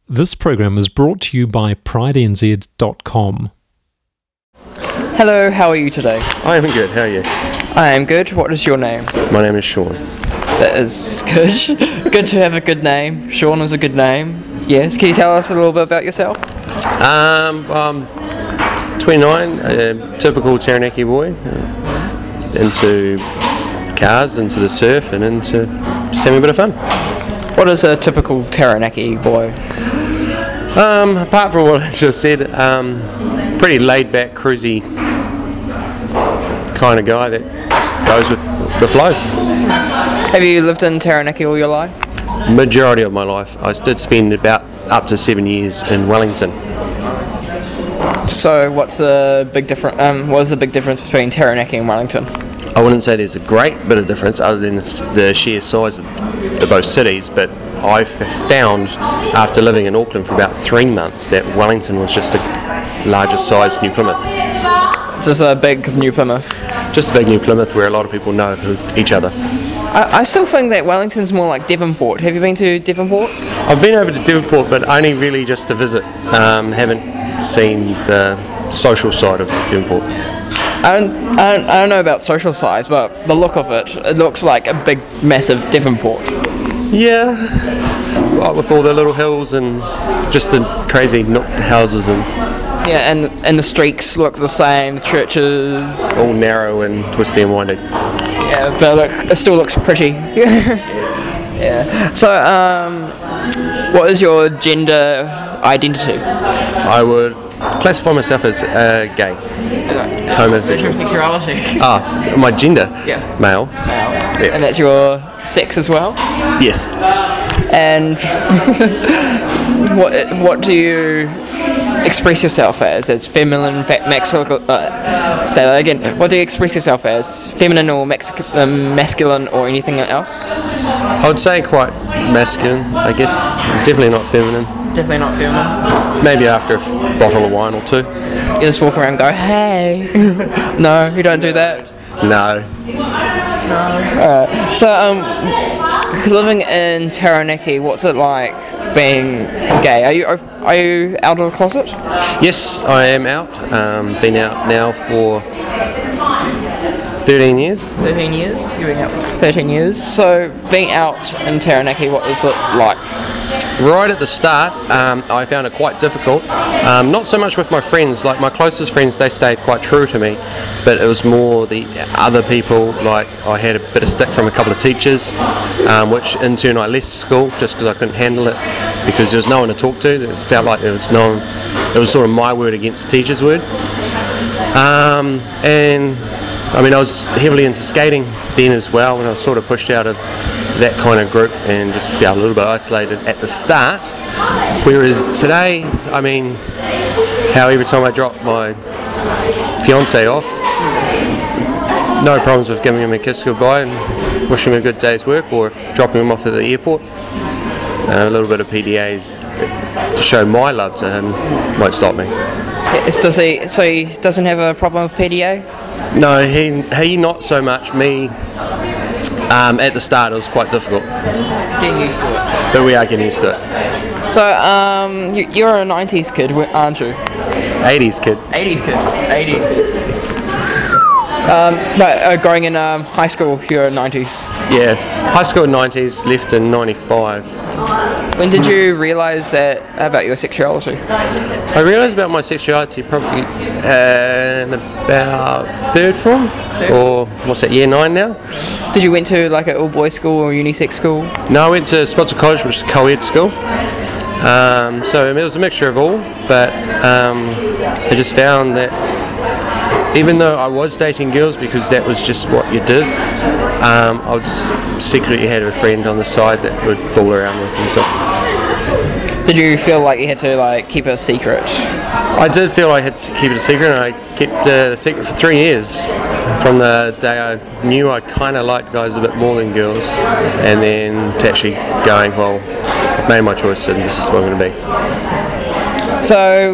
This program is brought to you by PrideNZ.com. Hello, how are you today? I am good, how are you? I am good. What is your name? My name is Sean. That is good. Good to have a good name. Sean is a good name. Yes. Can you tell us a little bit about yourself? I'm 29, a typical Taranaki boy, into cars, into the surf, and into just having a bit of fun. What is a typical Taranaki boy? Apart from what I just said, pretty laid back, cruisy kind of guy that just goes with the flow. Have you lived in Taranaki all your life? Majority of my life. I did spend about up to 7 years in Wellington. So what's the big difference? What is the big difference between Taranaki and Wellington? I wouldn't say there's a great bit of difference other than the sheer size of both cities, but I've found after living in Auckland for about 3 months that Wellington was just a larger size New Plymouth. Just a big New Plymouth. Just a big New Plymouth where a lot of people know each other. I still think that Wellington's more like Devonport. Have you been to Devonport? I've been over to Devonport, but only really just to visit. Haven't seen the social side of Devonport. I don't know about social size, but the look of it looks like a big, massive Devonport. Yeah, right, with all the little hills and just the crazy nooked houses and yeah, and the streets look the same. The churches all narrow and twisty and windy. Yeah, but it still looks pretty. Yeah. So, what is your gender identity? I would classify myself as gay. Homosexual. Sexuality. My gender? Yeah. Male. Yeah. And that's your sex as well? Yes. And what do you express yourself as? As feminine, masculine? Say that again. What do you express yourself as? Feminine or masculine or anything else? I would say quite masculine, I guess. Definitely not feminine. Definitely not feminine. Maybe after a bottle of wine or two. You just walk around and go, hey. No, you don't do that. No. Alright. So, living in Taranaki, what's it like being gay? Are you out of the closet? Yes, I am out. Been out now for 13 years. 13 years? You've been out for 13 years. So, being out in Taranaki, what is it like? Right at the start, I found it quite difficult. Not so much with my friends, like my closest friends, they stayed quite true to me, but it was more the other people. Like I had a bit of stick from a couple of teachers, which in turn I left school just because I couldn't handle it, because there was no one to talk to. It felt like it was sort of my word against the teacher's word. And I mean, I was heavily into skating then as well, and I was sort of pushed out of that kind of group and just felt a little bit isolated at the start. Whereas today, I mean, how every time I drop my fiance off, no problems with giving him a kiss goodbye and wishing him a good day's work, or dropping him off at the airport. A little bit of PDA to show my love to him won't stop me. Does he? So he doesn't have a problem with PDA? No, he not so much. Me, at the start it was quite difficult. Getting used to it. But we are getting used to it. So, you're a 90s kid, aren't you? 80s kid. 80s kid. 80s kid. But growing in high school, you're a 90s. Yeah, high school 90s, left in 95. When did you realise that about your sexuality? I realised about my sexuality probably in about third form, or what's that, year 9 now? Did you went to like an all-boys school or unisex school? No, I went to Spotswood College, which is a co-ed school. So it was a mixture of all, but I just found that even though I was dating girls because that was just what you did, I would secretly had a friend on the side that would fool around with and stuff. Did you feel like you had to like keep it a secret? I did feel I had to keep it a secret, and I kept it a secret for 3 years. From the day I knew I kind of liked guys a bit more than girls, and then to actually going, well, I've made my choice and this is what I'm going to be. So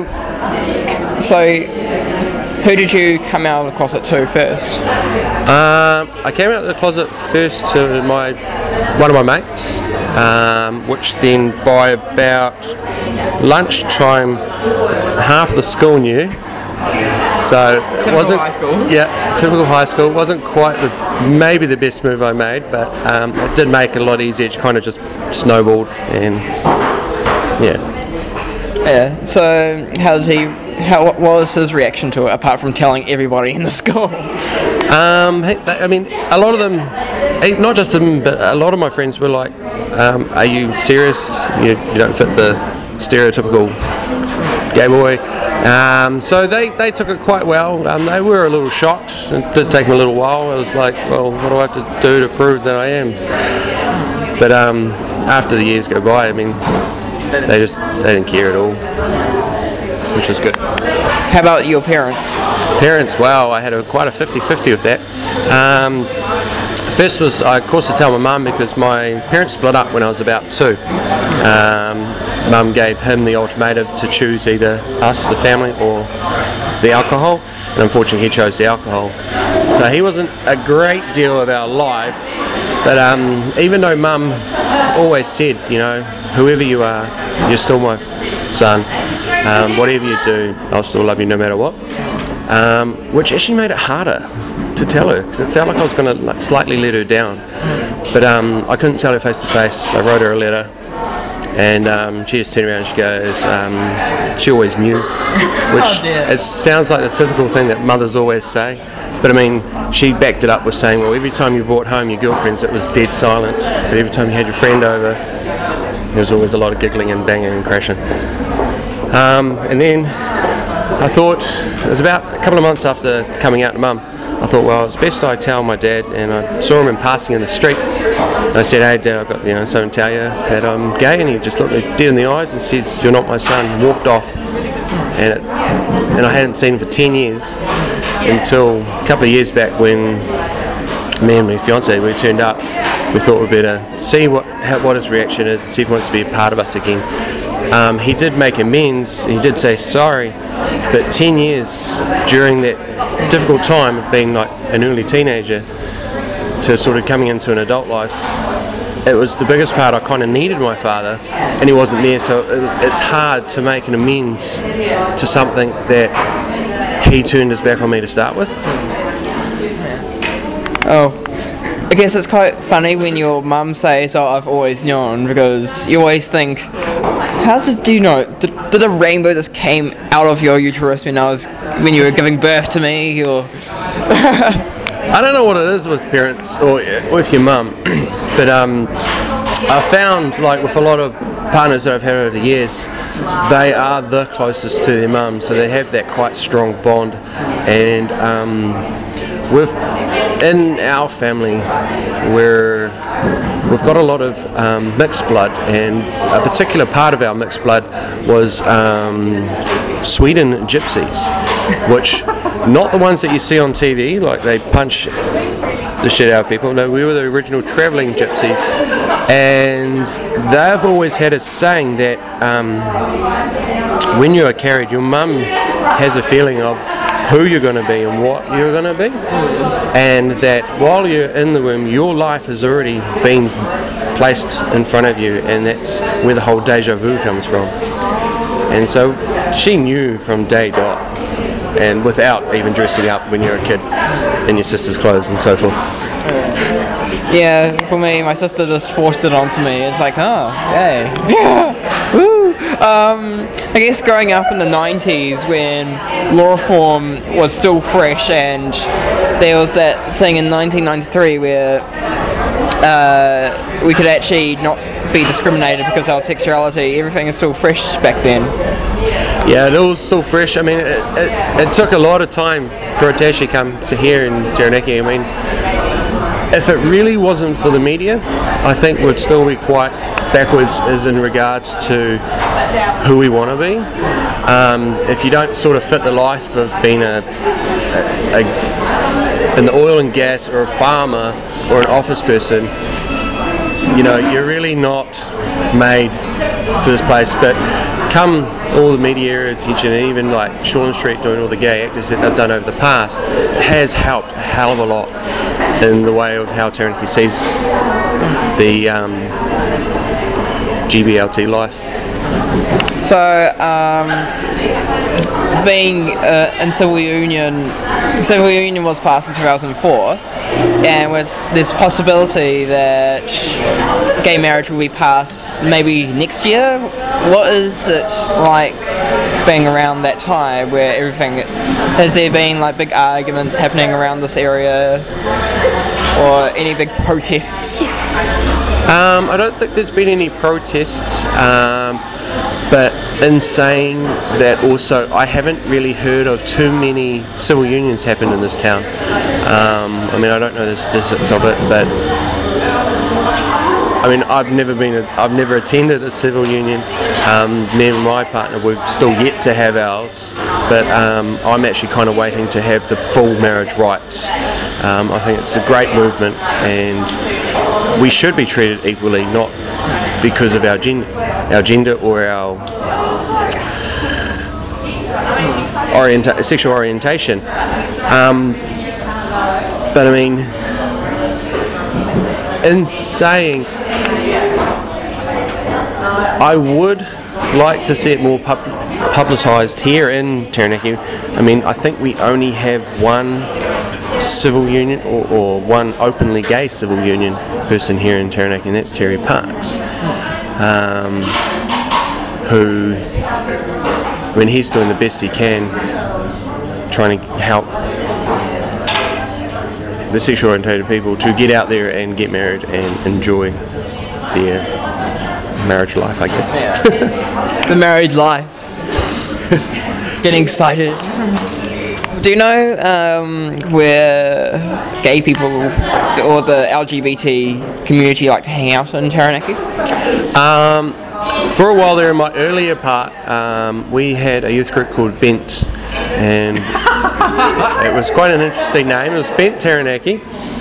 who did you come out of the closet to first? I came out of the closet first to one of my mates, which then by about lunchtime, half the school knew. So it wasn't high school. Yeah, typical high school. It wasn't quite maybe the best move I made, but it did make it a lot easier. It kind of just snowballed, and Yeah. So what was his reaction to it, apart from telling everybody in the school? I mean, a lot of them, not just them, but a lot of my friends were like, "Are you serious? You don't fit the stereotypical gay boy." So they took it quite well. They were a little shocked. It did take me a little while. I was like, well, what do I have to do to prove that I am? But after the years go by, I mean, they didn't care at all, which is good. How about your parents? Parents, wow, I had quite a 50-50 with that. First was, of course, to tell my mum, because my parents split up when I was about 2. Mum gave him the ultimatum to choose either us, the family, or the alcohol, and unfortunately he chose the alcohol. So he wasn't a great deal of our life, but even though Mum always said, whoever you are, you're still my son, whatever you do, I'll still love you no matter what, which actually made it harder to tell her, because it felt like I was going to slightly let her down, but I couldn't tell her face to face. I wrote her a letter, and she just turned around and she goes, she always knew, which it sounds like the typical thing that mothers always say, but I mean, she backed it up with saying, well, every time you brought home your girlfriends, it was dead silent, but every time you had your friend over, there was always a lot of giggling and banging and crashing. And then I thought, it was about a couple of months after coming out to Mum, I thought, well, it's best I tell my dad, and I saw him in passing in the street. And I said, hey Dad, I've got something to tell you that I'm gay, and he just looked me dead in the eyes and says, you're not my son, and walked off. And I hadn't seen him for 10 years until a couple of years back when me and my fiance, we turned up. We thought we'd better see what his reaction is, and see if he wants to be a part of us again. He did make amends, he did say sorry, but 10 years during that difficult time of being like an early teenager to sort of coming into an adult life, it was the biggest part. I kind of needed my father, and he wasn't there, so it's hard to make an amends to something that he turned his back on me to start with. Oh, I guess it's quite funny when your mum says, oh, I've always known, because you always think, how did you know? Did a rainbow just came out of your uterus when you were giving birth to me, or? I don't know what it is with parents or with your mum, but I found, like with a lot of partners that I've had over the years, they are the closest to their mum, so they have that quite strong bond. And in our family, we've got a lot of mixed blood, and a particular part of our mixed blood was Sweden gypsies, which not the ones that you see on TV, like they punch the shit out of people. No, we were the original travelling gypsies, and they've always had a saying that when you are carried, your mum has a feeling of who you're going to be and what you're going to be, and that while you're in the womb, your life has already been placed in front of you, and that's where the whole deja vu comes from. And so she knew from day dot, and without even dressing up when you're a kid in your sister's clothes and so forth. Yeah, for me, my sister just forced it onto me. It's like, oh, yay. Yeah, woo. I guess growing up in the 90s when law reform was still fresh, and there was that thing in 1993 where we could actually not be discriminated because of our sexuality. Everything is still fresh back then. Yeah, it was still fresh. I mean, it took a lot of time for it to actually come to here in Taranaki. I mean, if it really wasn't for the media, I think we'd still be quite backwards as in regards to who we want to be. If you don't sort of fit the life of being in the oil and gas, or a farmer, or an office person, you're really not made for this place. But come all the media attention, and even like Sean Street doing all the gay actors that they've done over the past, has helped a hell of a lot. in the way of how Taranaki sees the GBLT life. So, being in Civil Union was passed in 2004, and was this possibility that gay marriage will be passed maybe next year. What is it like being around that time where has there been like big arguments happening around this area, or any big protests? I don't think there's been any protests, but in saying that also, I haven't really heard of too many civil unions happen in this town. I mean, I don't know the statistics of it, but I mean, I've never attended a civil union. Me and my partner, we've still yet to have ours, but I'm actually kind of waiting to have the full marriage rights. I think it's a great movement, and we should be treated equally, not because of our gender or our sexual orientation. But I mean, in saying, I would like to see it more publicised here in Taranaki. I mean, I think we only have one civil union or one openly gay civil union person here in Taranaki, and that's Terry Parks, who, I mean, he's doing the best he can trying to help the sexually orientated people to get out there and get married and enjoy their marriage life, I guess. Yeah. The married life. Getting excited. Do you know where gay people or the LGBT community like to hang out in Taranaki? For a while there, in my earlier part, we had a youth group called Bent, and it was quite an interesting name. It was Bent Taranaki,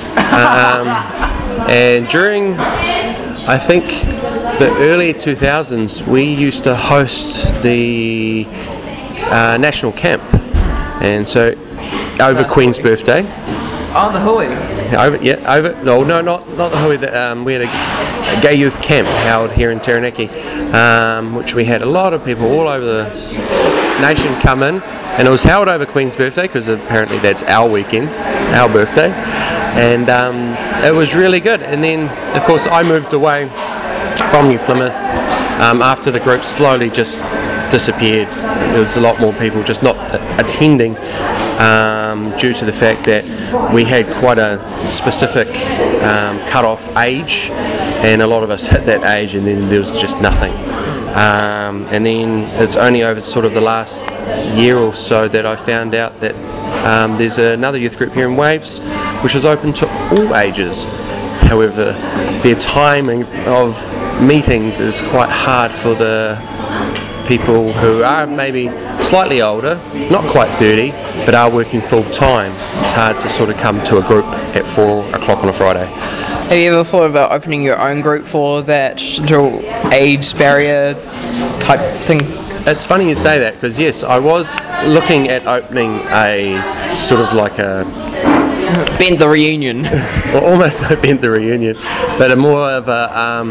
and during, I think, the early 2000s, we used to host the national camp, and so over Queen's birthday. Oh, the Hui. Not the Hui. We had a gay youth camp held here in Taranaki, which we had a lot of people all over the nation come in, and it was held over Queen's birthday because apparently that's our weekend, our birthday, and it was really good. And then, of course, I moved away from New Plymouth after the group slowly just disappeared. There was a lot more people just not attending due to the fact that we had quite a specific cut-off age, and a lot of us hit that age and then there was just nothing. And then it's only over sort of the last year or so that I found out that there's another youth group here in Waves which is open to all ages. However, their timing of meetings is quite hard for the people who are maybe slightly older, not quite 30, but are working full time. It's hard to sort of come to a group at 4 o'clock on a Friday. Have you ever thought about opening your own group for that age barrier type thing? It's funny you say that, because yes, I was looking at opening a sort of like a Bent the Reunion. Well, almost like Bent the Reunion, but a more of a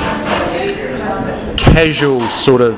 casual sort of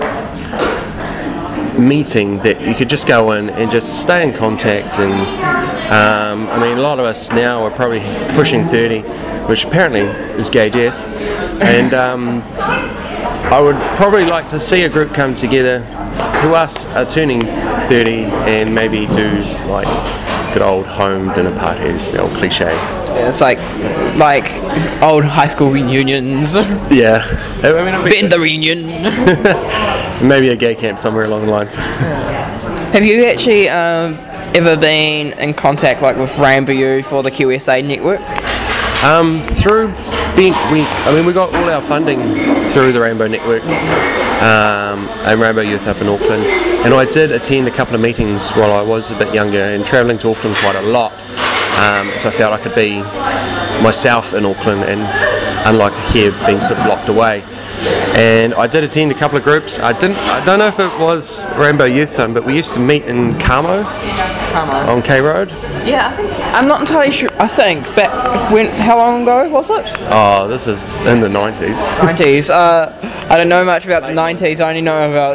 meeting that you could just go in and just stay in contact. And I mean, a lot of us now are probably pushing 30, which apparently is gay death, and I would probably like to see a group come together who are turning 30 and maybe do like good old home dinner parties, the old cliche. Yeah, it's like old high school reunions. Yeah. I mean, Bent the Reunion. Maybe a gay camp somewhere along the lines. Have you actually ever been in contact like with Rainbow Youth or the QSA network? Through Bent, we got all our funding through the Rainbow Network and Rainbow Youth up in Auckland, and I did attend a couple of meetings while I was a bit younger and travelling to Auckland quite a lot, so I felt I could be myself in Auckland, and unlike here being sort of locked away. and I did attend a couple of groups. I don't know if it was Rainbow Youth Time, but we used to meet in Carmo on K Road. Yeah, I'm not entirely sure. I think back when, how long ago was it? Oh, this is in the 90s. 90s. I don't know much about the 90s. I only know about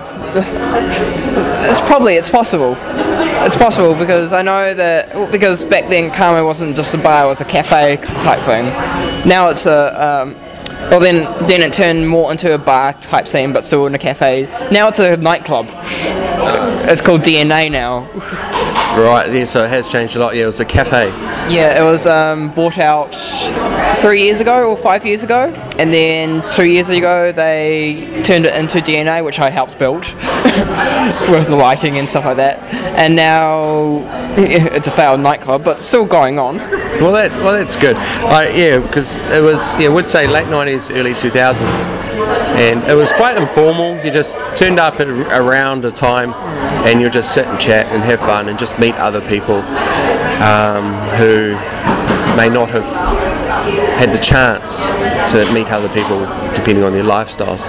it's possible. It's possible because I know that because back then Carmo wasn't just a bar; it was a cafe type thing. Now it's a well, then it turned more into a bar type scene, but still in a cafe. Now it's a nightclub. It's called DNA now. Right, yeah, so it has changed a lot. Yeah, it was a cafe. Yeah, it was bought out 3 years ago or 5 years ago, and then 2 years ago they turned it into DNA, which I helped build with the lighting and stuff like that. And now it's a failed nightclub, but still going on. Well, that's good. Yeah, because it was, I would say late 90s, early 2000s, and it was quite informal. You just turned up at around a time, and you just sit and chat and have fun and just meet other people who may not have had the chance to meet other people depending on their lifestyles.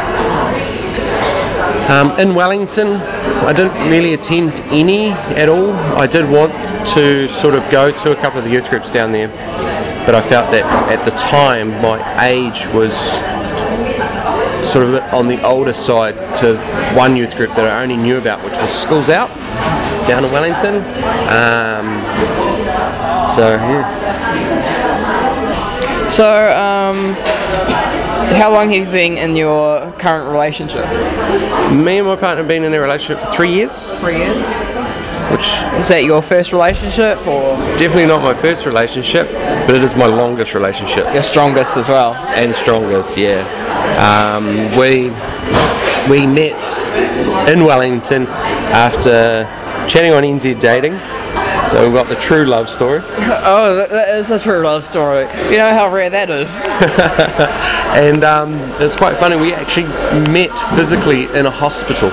In Wellington, I didn't really attend any at all. I did want to sort of go to a couple of the youth groups down there, but I felt that at the time my age was sort of on the older side to one youth group that I only knew about, which was Schools Out down in Wellington. How long have you been in your current relationship? Me and my partner have been in a relationship for 3 years. 3 years? Which is that your first relationship, or? Definitely not my first relationship, but it is my longest relationship. Your strongest as well. And strongest, yeah. We met in Wellington after chatting on NZ Dating. So we've got the true love story. Oh, that is a true love story. You know how rare that is. And it's quite funny, we actually met physically in a hospital.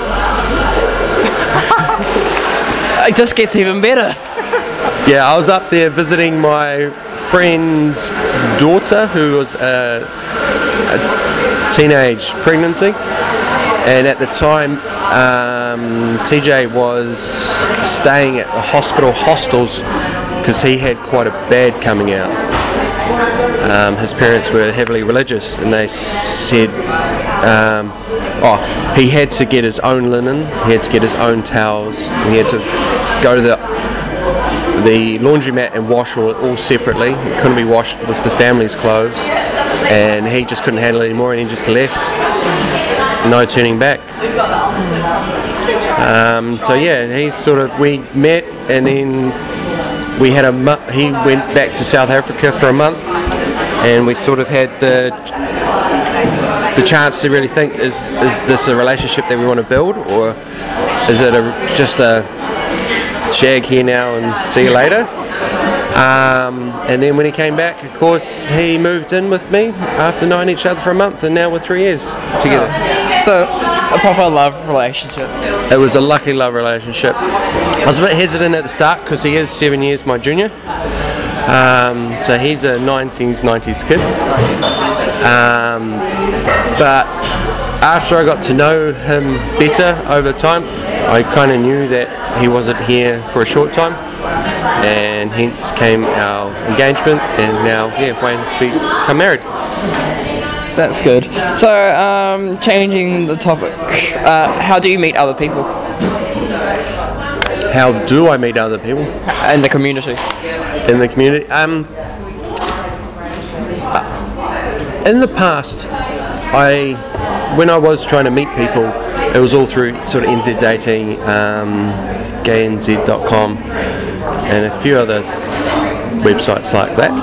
It just gets even better. Yeah, I was up there visiting my friend's daughter who was a teenage pregnancy, and at the time CJ was staying at the hospital hostels because he had quite a bad coming out. His parents were heavily religious, and they said he had to get his own linen, he had to get his own towels, he had to go to the laundromat and wash all separately. It couldn't be washed with the family's clothes, and he just couldn't handle it anymore, and he just left. No turning back. We met, and then we had he went back to South Africa for a month, and we sort of had the chance to really think, is this a relationship that we want to build, or is it just a shag here now and see you later? And then when he came back, of course, he moved in with me after knowing each other for a month, and now we're 3 years together. So, a proper love relationship. It was a lucky love relationship. I was a bit hesitant at the start because he is 7 years my junior. So he's a 90s kid. But after I got to know him better over time, I kind of knew that he wasn't here for a short time, and hence came our engagement, and now, waiting to become married. That's good. So, changing the topic, how do you meet other people? How do I meet other people? In the community. In the community? In the past, when I was trying to meet people, it was all through sort of NZ Dating, gaynz.com, and a few other websites like that.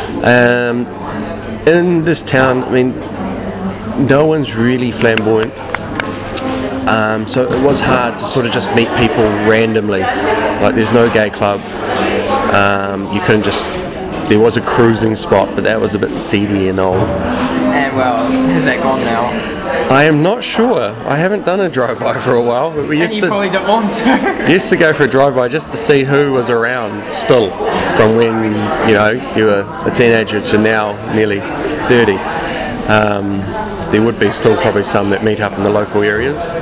In this town, I mean, no one's really flamboyant, so it was hard to sort of just meet people randomly. Like, there's no gay club. You couldn't just. There was a cruising spot, but that was a bit seedy and old. And has that gone now? I am not sure. I haven't done a drive-by for a while, but we used to. Probably don't want to. Used to go for a drive-by just to see who was around still, from when you were a teenager to now nearly 30. there would be still probably some that meet up in the local areas.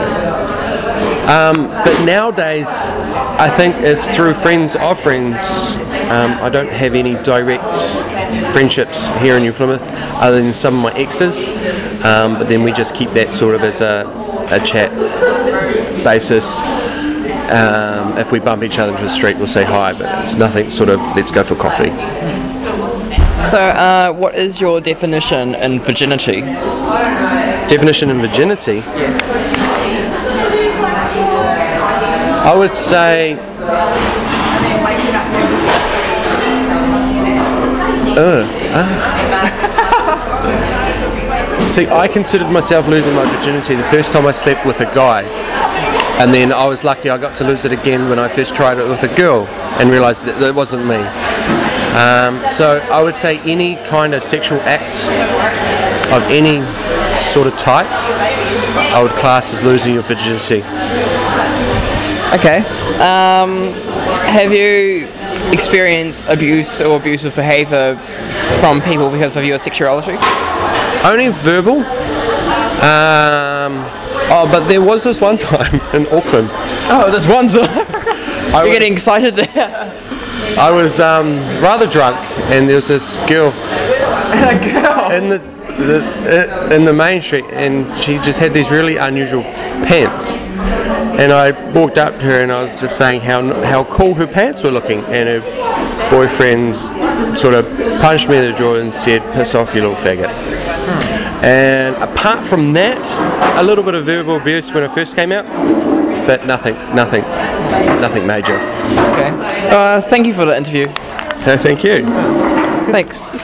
But nowadays, I think it's through friends of friends. I don't have any direct friendships here in New Plymouth other than some of my exes, but then we just keep that sort of as a chat basis. If we bump each other into the street, we'll say hi, but it's nothing sort of let's go for coffee. So, what is your definition in virginity? Definition in virginity? Yes. I would say see, I considered myself losing my virginity the first time I slept with a guy, and then I was lucky I got to lose it again when I first tried it with a girl and realised that it wasn't me. So I would say any kind of sexual acts of any sort of type I would class as losing your virginity. Okay. Have you experienced abuse or abusive behaviour from people because of your sexuality? Only verbal. But there was this one time in Auckland. Oh, there's one. You're getting excited there. I was rather drunk, and there was this girl in the main street, and she just had these really unusual pants. And I walked up to her and I was just saying how cool her pants were looking, and her boyfriend sort of punched me in the jaw and said, "Piss off, you little faggot." And apart from that, a little bit of verbal abuse when I first came out, but nothing major. Okay. Thank you for the interview. No, thank you. Thanks.